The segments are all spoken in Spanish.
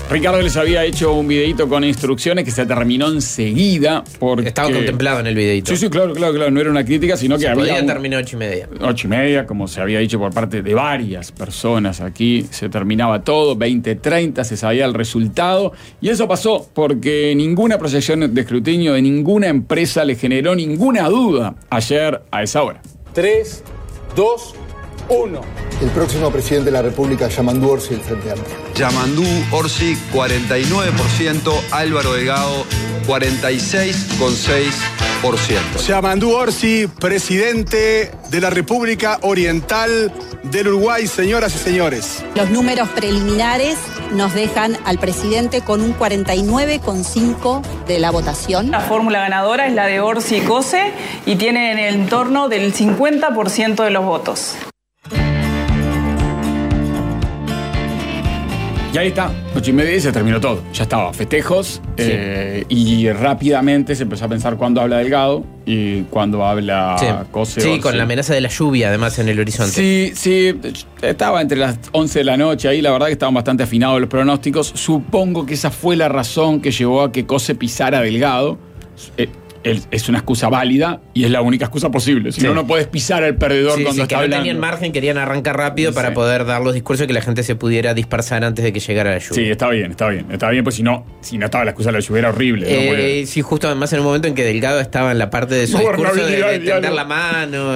Ricardo les había hecho un videito con instrucciones que se terminó enseguida porque... Estaba contemplado en el videito. Sí, claro. No era una crítica, sino que había... Podía terminar 8:30. 8:30, como se había dicho por parte de varias personas aquí. Se terminaba todo, 20:30, se sabía el resultado. Y eso pasó porque ninguna proyección de escrutinio de ninguna empresa le generó ninguna duda ayer a esa hora. 3, 2, 1. El próximo presidente de la República, Yamandu Orsi, del Frente Amplio. Yamandu Orsi, 49%. Álvaro Delgado, 46,6%. Yamandu Orsi, presidente de la República Oriental del Uruguay, señoras y señores. Los números preliminares nos dejan al presidente con un 49,5% de la votación. La fórmula ganadora es la de Orsi y Cose y tiene en el entorno del 50% de los votos. Y ahí está, 8:30 y se terminó todo. Ya estaba, festejos. Sí. Y rápidamente se empezó a pensar cuándo habla Delgado y cuándo habla Cose. Sí, con la amenaza de la lluvia además en el horizonte. Sí, estaba entre las 11 de la noche ahí, la verdad que estaban bastante afinados los pronósticos. Supongo que esa fue la razón que llevó a que Cose pisara a Delgado. Es una excusa válida y es la única excusa posible. Si no puedes pisar al perdedor cuando está hablando. No tenían margen, querían arrancar rápido para poder dar los discursos y que la gente se pudiera dispersar antes de que llegara la lluvia. Sí, está bien, pues si no estaba la excusa de la lluvia era horrible. Sí, justo además en un momento en que Delgado estaba en la parte de su discurso de tender la mano.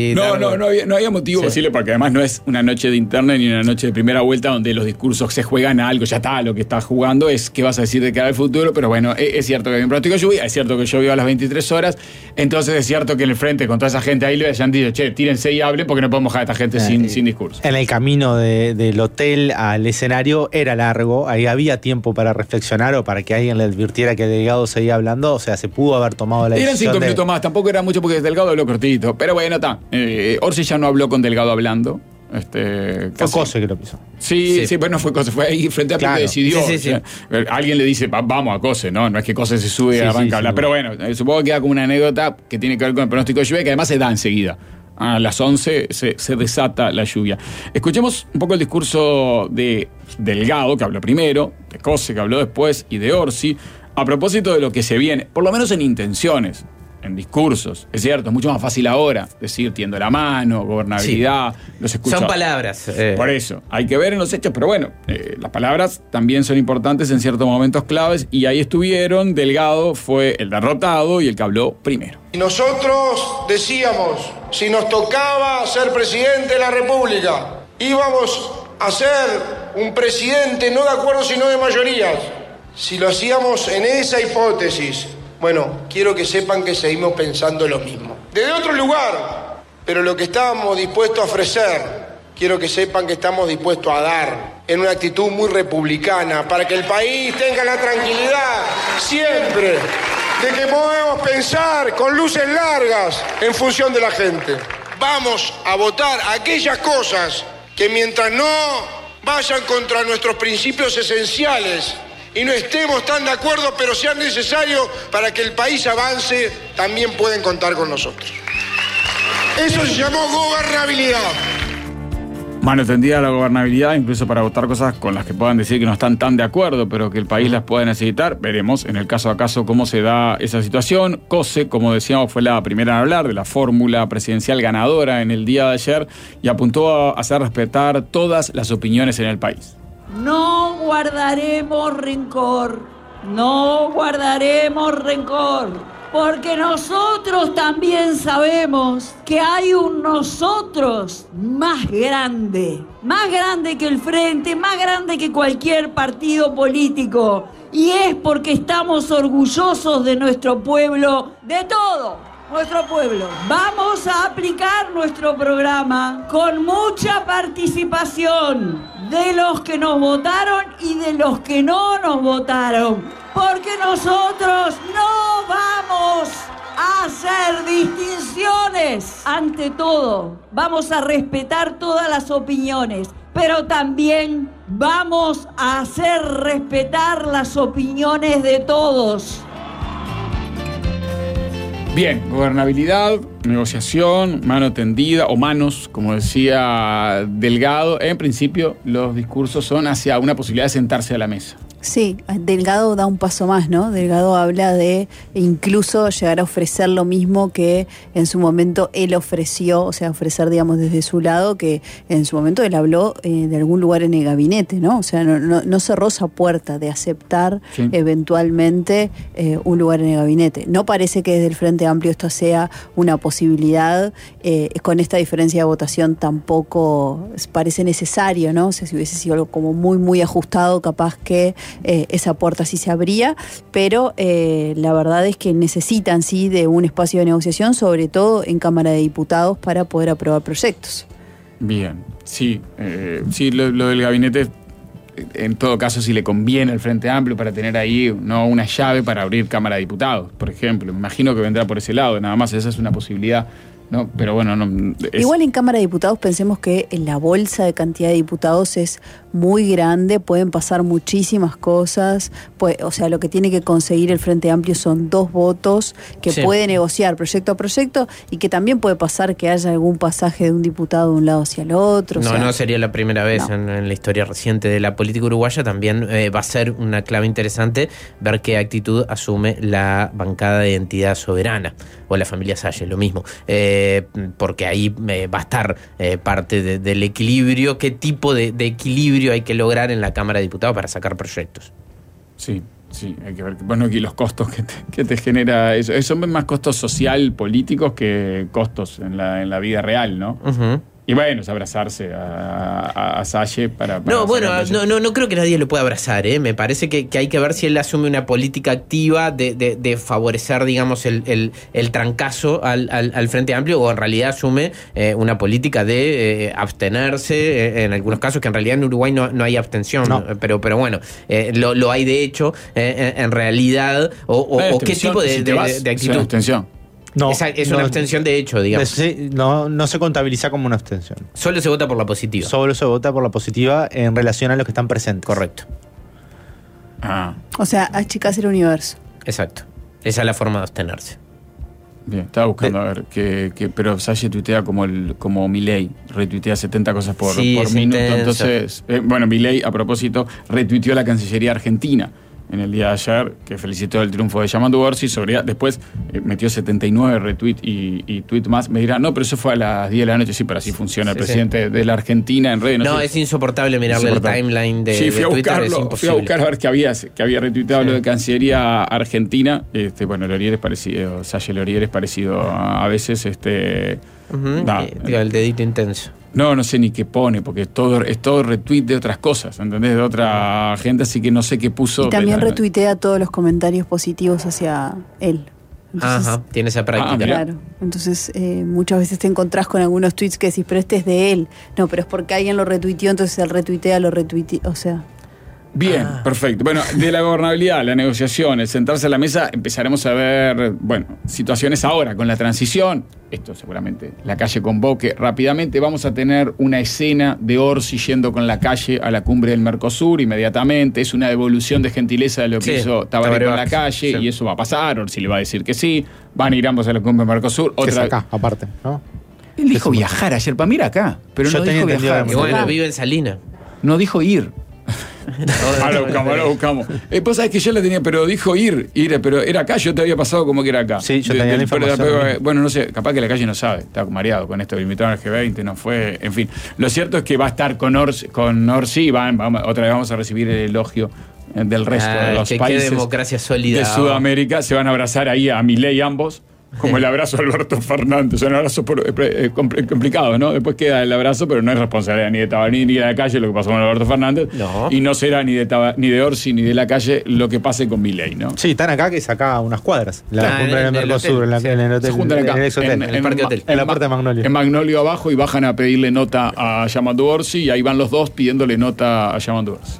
No había motivo de decirle, porque además no es una noche de interna ni una noche de primera vuelta donde los discursos se juegan a algo, ya está, lo que estás jugando es qué vas a decir de cara al futuro, pero bueno, es cierto que hay un pronóstico de lluvia, es cierto que llovió a las 23 horas, entonces es cierto que en el frente con toda esa gente ahí le hayan dicho, che, tírense y hablen porque no podemos dejar a esta gente sin discurso. En el camino del hotel al escenario era largo, ahí había tiempo para reflexionar o para que alguien le advirtiera que Delgado seguía hablando, o sea, se pudo haber tomado la decisión. Eran 5 minutos más, tampoco era mucho porque Delgado habló cortito, pero bueno, está. Orsi ya no habló con Delgado hablando. Fue Cose que lo pisó. Sí, pero no fue Cose, fue ahí frente a que decidió. Sí. O sea, alguien le dice, vamos a Cose, ¿no? No es que Cose se sube y arranca a hablar. Pero bueno, supongo que queda como una anécdota que tiene que ver con el pronóstico de lluvia, que además se da enseguida. A las 11 se desata la lluvia. Escuchemos un poco el discurso de Delgado, que habló primero, de Cose, que habló después, y de Orsi, a propósito de lo que se viene, por lo menos en intenciones. En discursos, es cierto, es mucho más fácil ahora decir tiendo la mano, gobernabilidad, los escucho. Son palabras. Por eso, hay que ver en los hechos, pero bueno, las palabras también son importantes en ciertos momentos claves y ahí estuvieron. Delgado fue el derrotado y el que habló primero. Y nosotros decíamos, si nos tocaba ser presidente de la República, íbamos a ser un presidente no de acuerdos sino de mayorías. Si lo hacíamos en esa hipótesis, bueno, quiero que sepan que seguimos pensando lo mismo. Desde otro lugar, pero lo que estábamos dispuestos a ofrecer, quiero que sepan que estamos dispuestos a dar en una actitud muy republicana para que el país tenga la tranquilidad siempre de que podemos pensar con luces largas en función de la gente. Vamos a votar aquellas cosas que mientras no vayan contra nuestros principios esenciales y no estemos tan de acuerdo, pero sean necesarios para que el país avance, también pueden contar con nosotros. Eso se llamó gobernabilidad. Mano tendida a la gobernabilidad, incluso para votar cosas con las que puedan decir que no están tan de acuerdo, pero que el país las pueda necesitar. Veremos en el caso a caso cómo se da esa situación. Cose, como decíamos, fue la primera en hablar de la fórmula presidencial ganadora en el día de ayer y apuntó a hacer respetar todas las opiniones en el país. No guardaremos rencor, porque nosotros también sabemos que hay un nosotros más grande que el Frente, más grande que cualquier partido político, y es porque estamos orgullosos de nuestro pueblo, de todo nuestro pueblo. Vamos a aplicar nuestro programa con mucha participación de los que nos votaron y de los que no nos votaron, porque nosotros no vamos a hacer distinciones. Ante todo, vamos a respetar todas las opiniones, pero también vamos a hacer respetar las opiniones de todos. Bien, gobernabilidad, negociación, mano tendida o manos, como decía Delgado. En principio, los discursos son hacia una posibilidad de sentarse a la mesa. Sí, Delgado da un paso más, ¿no? Delgado habla de incluso llegar a ofrecer lo mismo que en su momento él ofreció, o sea, ofrecer, digamos, desde su lado, que en su momento él habló de algún lugar en el gabinete, ¿no? O sea, no cerró esa puerta de aceptar eventualmente un lugar en el gabinete. No parece que desde el Frente Amplio esto sea una posibilidad, con esta diferencia de votación tampoco parece necesario, ¿no? O sea, si hubiese sido algo como muy, muy ajustado, capaz que esa puerta sí se abría, pero la verdad es que necesitan sí de un espacio de negociación, sobre todo en Cámara de Diputados, para poder aprobar proyectos. Bien, sí, lo del gabinete, en todo caso, si le conviene al Frente Amplio para tener ahí una llave para abrir Cámara de Diputados, por ejemplo. Me imagino que vendrá por ese lado, nada más, esa es una posibilidad. No, pero bueno, igual en Cámara de Diputados pensemos que la bolsa de cantidad de diputados es muy grande, pueden pasar muchísimas cosas, o sea, lo que tiene que conseguir el Frente Amplio son 2 votos que puede negociar proyecto a proyecto, y que también puede pasar que haya algún pasaje de un diputado de un lado hacia el otro. No sería la primera vez en la historia reciente de la política uruguaya. También va a ser una clave interesante ver qué actitud asume la bancada de Identidad Soberana o la familia Salle, lo mismo. Porque ahí va a estar parte del equilibrio, qué tipo de equilibrio hay que lograr en la Cámara de Diputados para sacar proyectos. Sí, hay que ver, bueno, aquí los costos que te genera eso. Son más costos social, políticos, que costos en la vida real, ¿no? Uh-huh. Y bueno, es abrazarse a Salle para no creo que nadie lo pueda abrazar, ¿eh? Me parece que hay que ver si él asume una política activa de favorecer, digamos, el trancazo al Frente Amplio, o en realidad asume una política de abstenerse, en algunos casos, que en realidad en Uruguay no hay abstención, pero bueno, lo hay de hecho, en realidad, o qué tipo de actitud. Abstención. No, es una abstención de hecho, digamos. No se contabiliza como una abstención. Solo se vota por la positiva. Solo se vota por la positiva en relación a los que están presentes. Correcto. O sea, achicás el universo. Exacto. Esa es la forma de abstenerse. Bien, estaba buscando a ver pero Salle tuitea como Milei, retuitea 70 cosas por minuto. Entonces, Milei, a propósito, retuiteó la Cancillería Argentina en el día de ayer, que felicitó el triunfo de Yamandu Orsi. Después metió 79 retweets y tweet más. Me dirán, no, pero eso fue a las 10 de la noche. Sí, pero así funciona el presidente de la Argentina en redes. No, es insoportable mirarle el timeline de Twitter. Fui a buscar a ver que había retuiteado lo de Cancillería Argentina. Lorier es parecido, Salle Lorier es parecido a veces. El dedito intenso. No sé ni qué pone, porque es todo retweet de otras cosas, ¿entendés? De otra gente, así que no sé qué puso. Y también retuitea todos los comentarios positivos hacia él. Entonces, tiene esa práctica. Claro. Entonces, muchas veces te encontrás con algunos tweets que decís, pero este es de él. No, pero es porque alguien lo retuiteó, entonces él retuitea, o sea. Bien, perfecto. Bueno, de la gobernabilidad, la negociación, el sentarse a la mesa, empezaremos a ver, situaciones ahora con la transición. Esto seguramente la calle convoque rápidamente. Vamos a tener una escena de Orsi yendo con la calle a la cumbre del Mercosur inmediatamente. Es una devolución de gentileza de lo que hizo Tabaré con la calle, y eso va a pasar. Orsi le va a decir que sí. Van a ir ambos a la cumbre del Mercosur. Que es acá, aparte, ¿no? Él dijo viajar ayer, para mí era acá, pero no dijo viajar. Bueno, vive en Salinas. No dijo ir. Ahora lo buscamos. Vos sabés que yo la tenía, pero dijo ir, pero era acá. Yo te había pasado como que era acá. Sí, yo tenía la información. Bueno, no sé, capaz que la calle no sabe. Estaba mareado con esto, lo invitaron al G20, no fue. En fin, lo cierto es que va a estar con Orsi. Otra vez vamos a recibir el elogio del resto de los países democracia sólida, de Sudamérica. Se van a abrazar ahí a Milei ambos, como el abrazo a Alberto Fernández. Un abrazo complicado, ¿no? Después queda el abrazo, pero no es responsabilidad ni de Tabaré ni de la calle lo que pasó con Alberto Fernández. No. Y no será ni de Orsi ni de la calle lo que pase con Milei, ¿no? Sí, están acá, que es acá a unas cuadras. La junta en el Mercosur, en el hotel. Se juntan acá, en el Parque Hotel. En la parte de Magnolio. En Magnolio abajo, y bajan a pedirle nota a Yamandu Orsi, y ahí van los dos pidiéndole nota a Yamandu Orsi.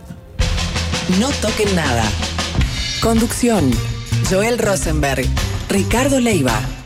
No toquen nada. Conducción: Joel Rosenberg, Ricardo Leiva.